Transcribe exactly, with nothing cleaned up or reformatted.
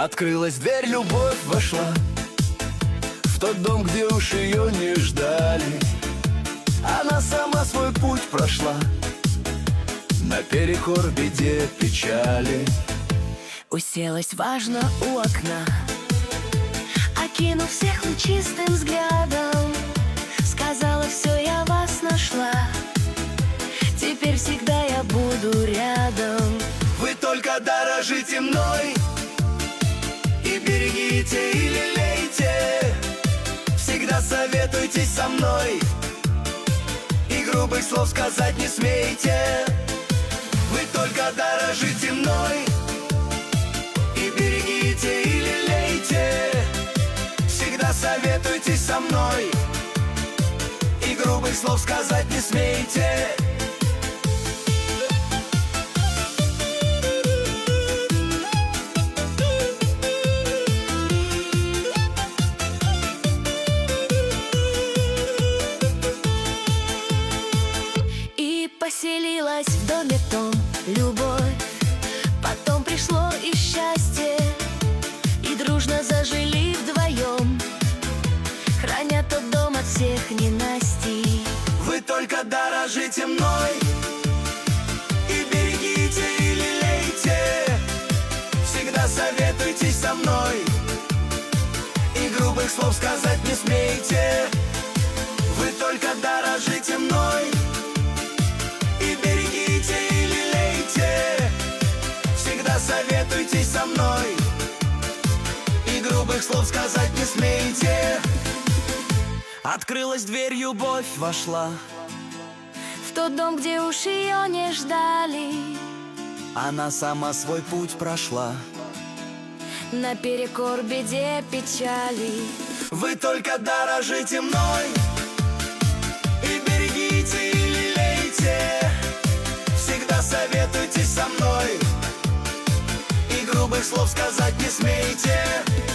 Открылась дверь, любовь вошла в тот дом, где уж ее не ждали. Она сама свой путь прошла наперекор беде, печали. Уселась важно у окна, окинув всех лучистым взглядом, сказала: все, я вас нашла, теперь всегда я буду рядом. Вы только дорожите мной и берегите, и лелейте, всегда советуйтесь со мной, и грубых слов сказать не смейте. Вы только дорожите мной и берегите, и лелейте, всегда советуйтесь со мной, и грубых слов сказать не смейте. Поселилась в доме том любовь, потом пришло и счастье, и дружно зажили вдвоем, храня тот дом от всех ненастий. Вы только дорожите мной и берегите, и лелейте, всегда советуйтесь со мной, и грубых слов сказать не смейте. Вы только дорожите мной и берегите, и лелейте, всегда советуйтесь со мной, и грубых слов сказать не смейте. Открылась дверь, любовь вошла в тот дом, где уж ее не ждали. Она сама свой путь прошла наперекор беде, печали. Вы только дорожите мной и берегите, и лелейте, всегда советуйтесь со мной, и грубых слов сказать не смейте.